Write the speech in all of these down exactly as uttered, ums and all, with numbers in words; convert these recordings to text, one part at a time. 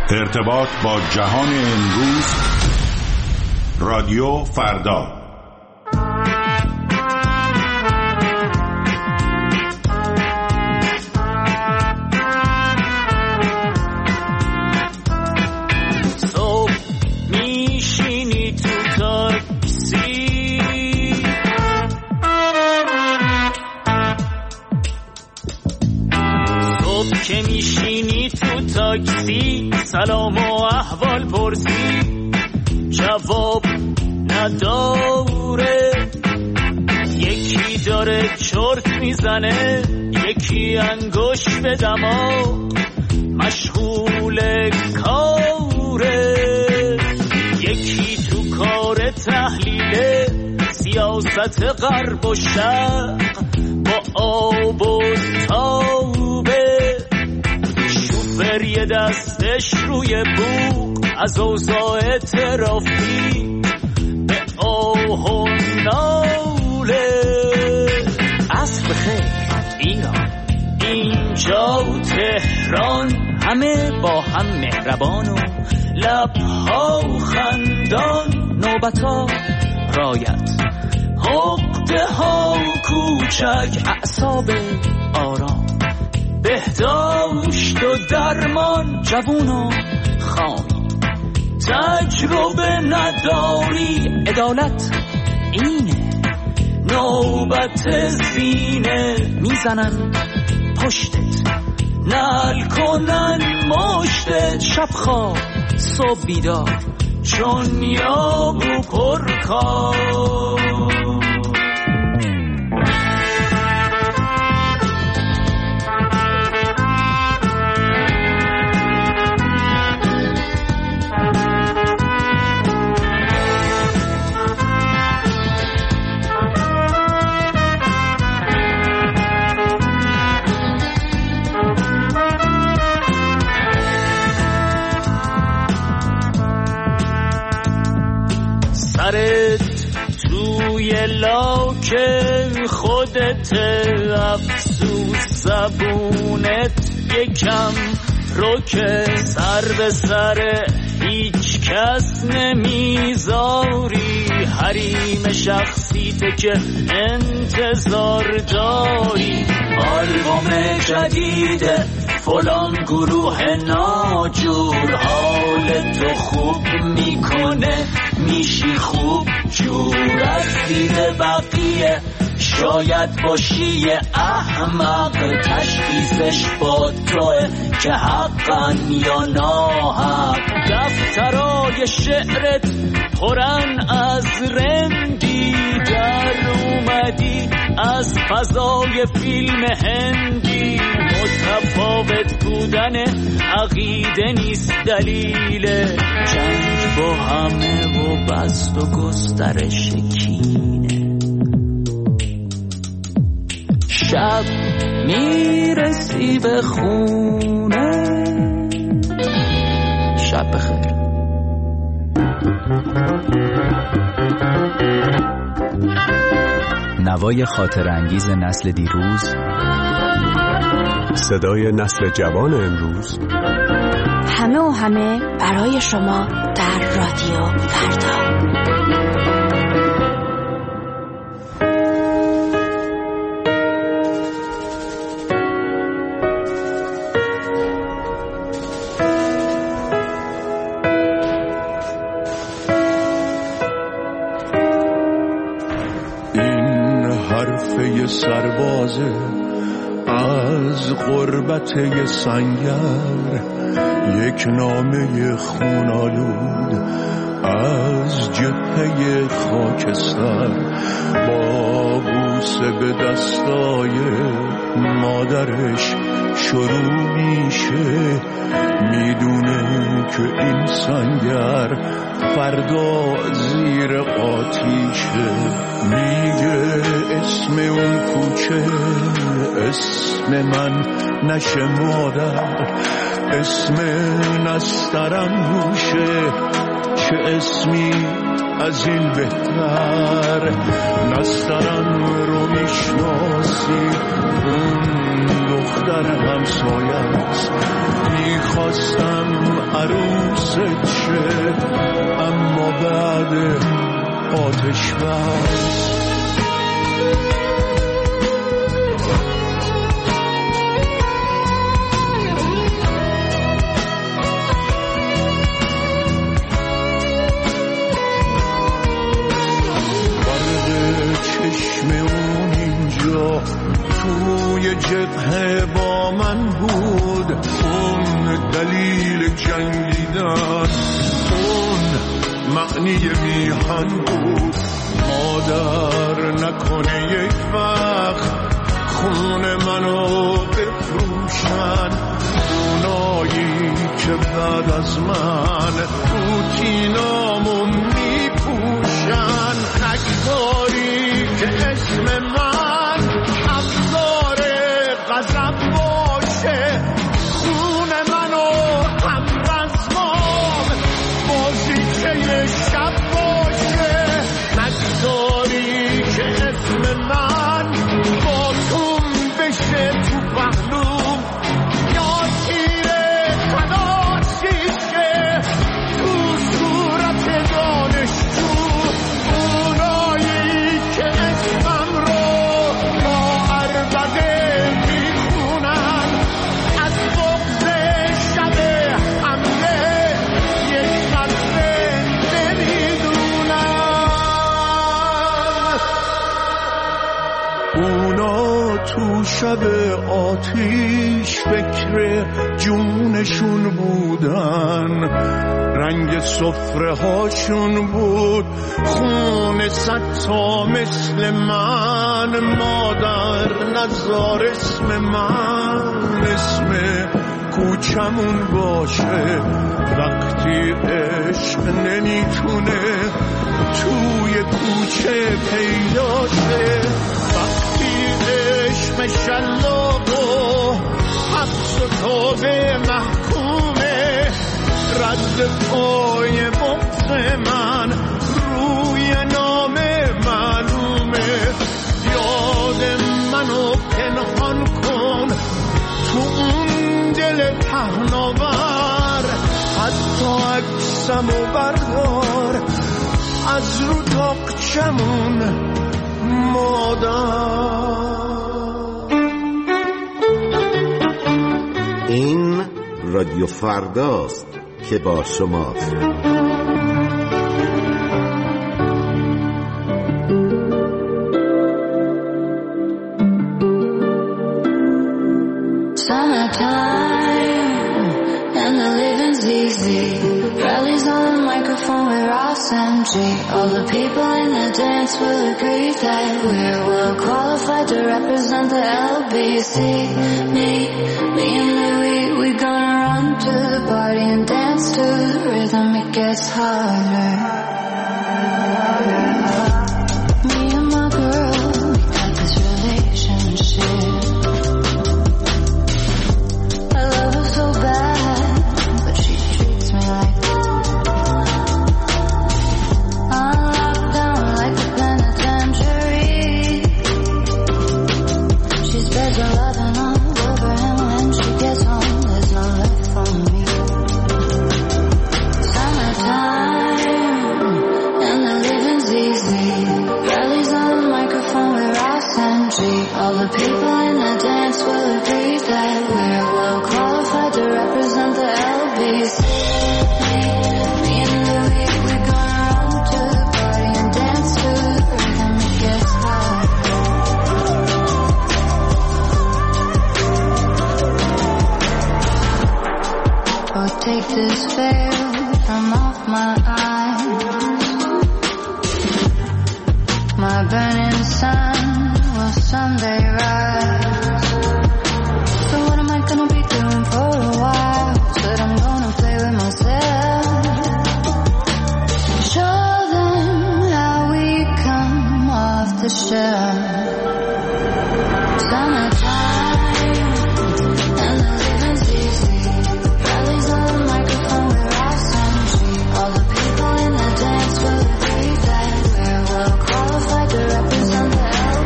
ارتباط با جهان امروز، رادیو فردا. صبح میشینی تو تاکسی، صبح که میشینی تو تاکسی، سلام و احوال پرسی، جواب نداره. یکی داره چرت میزنه، یکی انگوش به دماغ مشغول کاره، یکی تو کار تحلیل سیاست غرب و شرق با آب و تابه. شوفر یه دستش روی بوق از اوضاع ترافیک به آه و ناله. عصر بخیر ایران، اینجا تهران، همه با هم مهربان و لبها خندان. نوبتا رایت، عقده ها کوچک، اعصاب آرام، بهداشت و درمان، جوون و خامی، تجربه نداری، عدالت اینه، نوبت زینه. میزنن پشتت، نل کنن مشتت، شب خواب صبح بیدار، چون یابو پرکار. سرت توی لاک خودت، افسوس زبونت یکم روکه، سر به سر هیچ کس نمیذاری، حریم شخصیت که انتظار داری. آلبوم جدید فلان گروه ناجور، حال تو خوب میکنه، میشی خوب جور. از زیر بقیه شاید باشی احمق، تشخیصش با توه که حقا یا ناحق. دفترای شعرت پرن از رندی، در اومدی از فضای فیلم هندی. متفاوت بودن عقیده نیست دلیل جنگ با همه و بست و گسترش کینه. شب میرسی به خونه، شب بخیر. نوای خاطر انگیز نسل دیروز، صدای نسل جوان امروز، همه و همه برای شما در رادیو فردا. این حرفه سربازه از غربت یه سنگر، یک نامه خونالود از جبهه خاکستر، با بوسه به دستای مادرش شروع میشه. میدونه که این سنگر فردا زیر آتیشه. میگه اسم اون کوچه اسم من نشه مادر، اسم نسترم روشه، چه اسمی از این بهتر. نسترم رو میشناسی، اون دختر همسایه است. میخواستم عروس چه اما بعد آتش بس چشم اون اینجا توی جبهه با من بود، اون دلیل جنگیدن، اون معنی میهن بود. مادر نکنه یک وقت خون منو بفروشن، اونایی که بعد از من روتینامو میپوشن. نگذاری که اسم من ابزار غضب باشه، خون منو هم رزمام بازیچه شب باشه. نگذاری که اسم من با توم بشه تو پهلوم، یا تیر تناشیشه تو صورت دانشجو. اونایی که اسمم رو با عربده میخونن، از بغض شب حمله یک قطره نمیدونن. اونا تو شب آتیش فکر جونشون بودن، رنگ سفره هاشون بود خون ستا مثل من. مادر نزار اسم من اسم کوچمون باشه، وقتی عشق نمیتونه توی کوچه پیداشه. وقتی عشق شلاق و حبس و توبه محکومه، رد پای بغض من روی نام معلومه. یاد منو پنهان کن تو اون دل پهناور، حتی عکسمو بردار از رو تاقچمون مادر. این رادیو فرداست که با شماست. All the people in the dance will agree that we're well qualified to represent the L B C. Me, me and Louie, we gonna run to the party and dance to the rhythm. It gets harder. Me and my girl, we got this relationship. I love her so bad, but she treats me like there's a loving all over, and when she gets home, there's no left for me. Summertime, and the living's easy. Rallies on the microphone with Ross and G. All the people in the dance will agree that we're well qualified to represent the L B C. Me and Louie, we're gonna run to the party and dance to the rhythm. It gets hard. Oh, take this veil from off my eyes. My burning sun will someday rise. So what am I gonna be doing for a while? Said I'm gonna play with myself. Show them how we come off the shelf. Summertime, and the living's easy. Rallies on the microphone with Ross and G. All the people in the dance will agree that we're well qualified to represent the L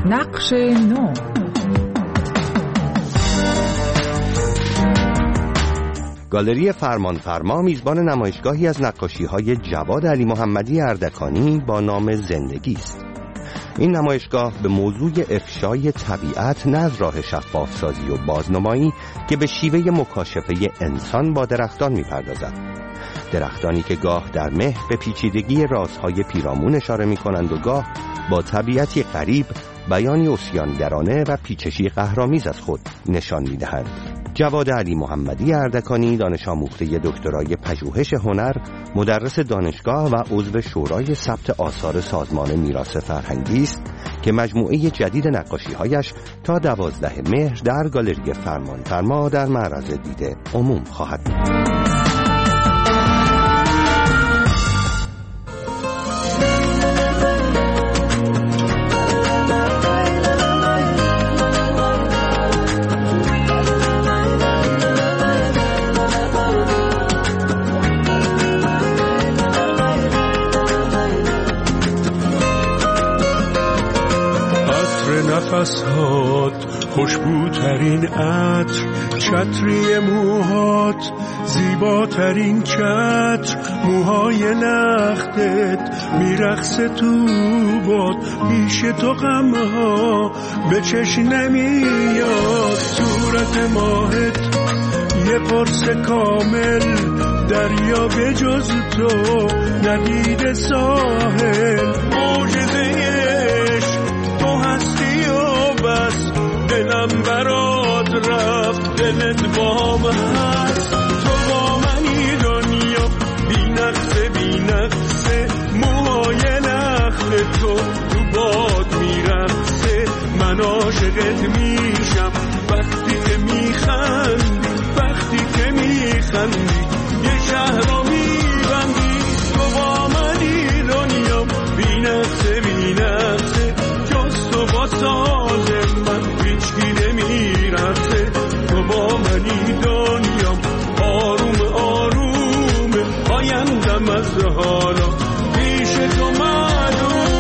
نقش نو. گالری فرمانفرما میزبان نمایشگاهی از نقاشی‌های جواد علی محمدی اردکانی با نام زندگی است. این نمایشگاه به موضوع افشای طبیعت نه از راه شفاف‌سازی و بازنمایی که به شیوه مکاشفه انسان با درختان می‌پردازد. درختانی که گاه در مه به پیچیدگی رازهای پیرامون اشاره می‌کنند و گاه با طبیعتی غریب بیانی عصیان‌گرانه و پیچشی قهرآمیز از خود نشان می‌دهند. جواد علی محمدی اردکانی دانش آموخته دکترای پژوهش هنر، مدرس دانشگاه و عضو شورای ثبت آثار سازمان میراث فرهنگی است که مجموعه جدید نقاشی‌هایش تا دوازده مهر در گالری فرمانفرما در معرض دید عموم خواهد بود. نفسات خوشبوترین عطر، چتری موهات زیباترین چتر، موهای لختت میرقصه تو باد، پیش تو غمها به چشم نمیاد، صورت ماهت یه قرص کامل، دریا به جز تو ندید ساحل، معجزه دلم برات رفت، دلت بام هست، تو با منی دنیا بی نقصه بی نقصه، موهای نخت تو تو باد میرقصه، من عاشقت میشم وقتی که میخندی، وقتی که میخندی یه شهر رو میبندی، تو با منی دنیا بی نقصه بی نقصه، جز تو با ساز من هیچکی نمیرسه، تو با منی دنیا آروم آروم، آیندم از حالا پیش تو معلومه.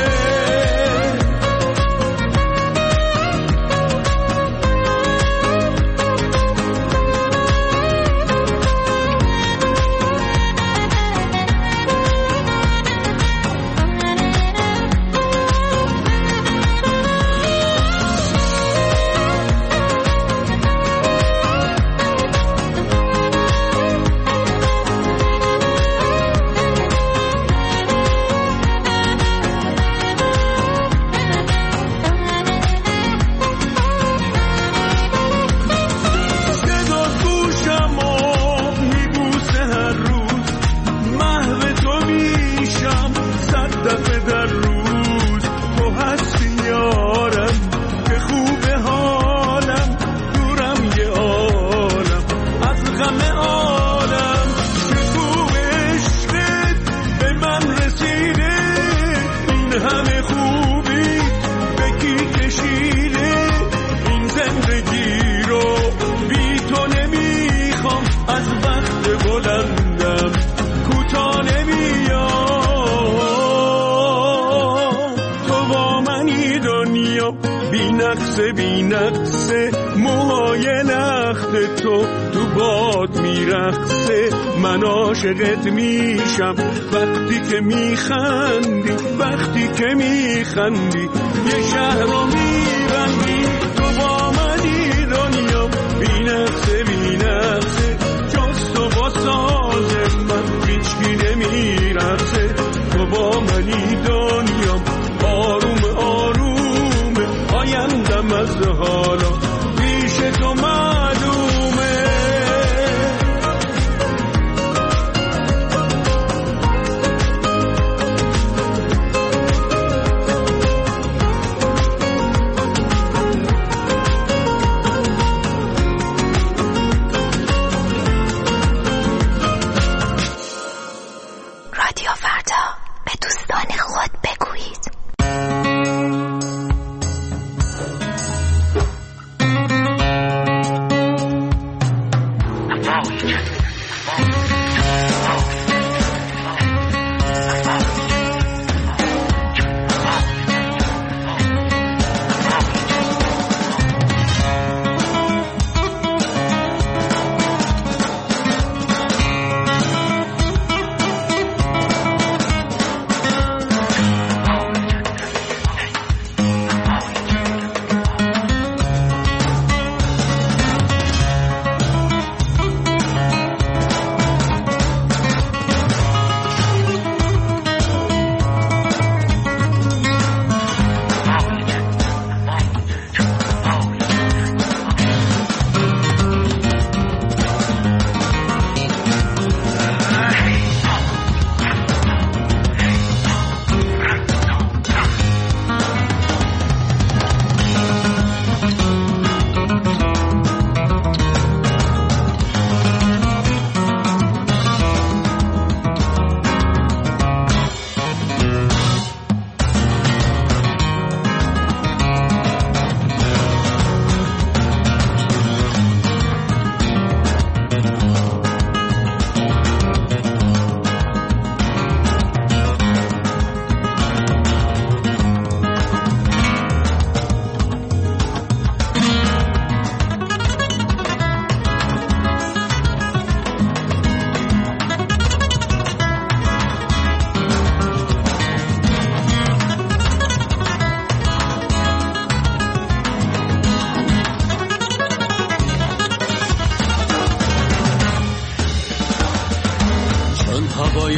بی نقصه موهای لخت تو تو باد میرقصه، من عاشقت میشم وقتی که میخندی، وقتی که میخندی یه شهر رو میبندی، تو با منی دنیا بی نقصه بی نقصه، جز تو با ساز من هیچکی نمیرقصه، تو با منی دنیا آروم آروم، آیندم از حالا پیش تو معلومه.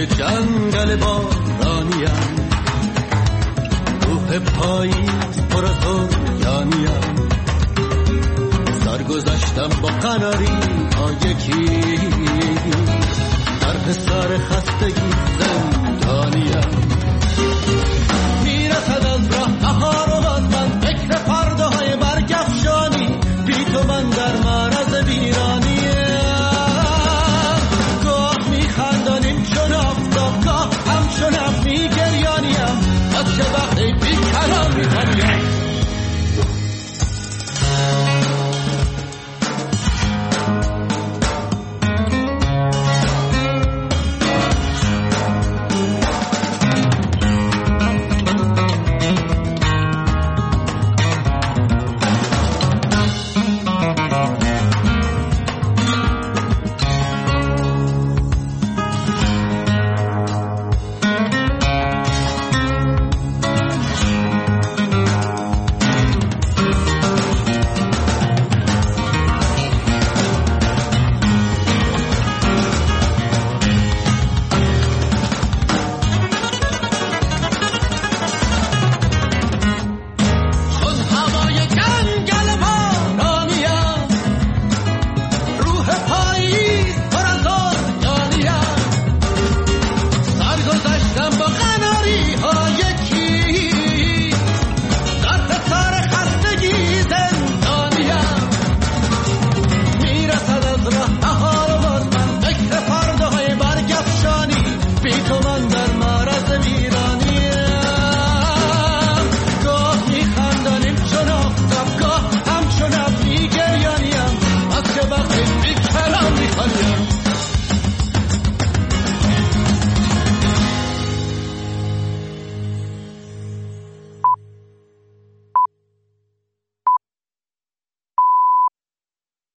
جنگل بارانیم، روح پاییز پر از اوریانیم، سرگذشتم با قناری ها یکی، در حصار خستگی زندانیم. میرسد از راه بهار و باز من فکر پرده های برگفشانی، بی تو من در من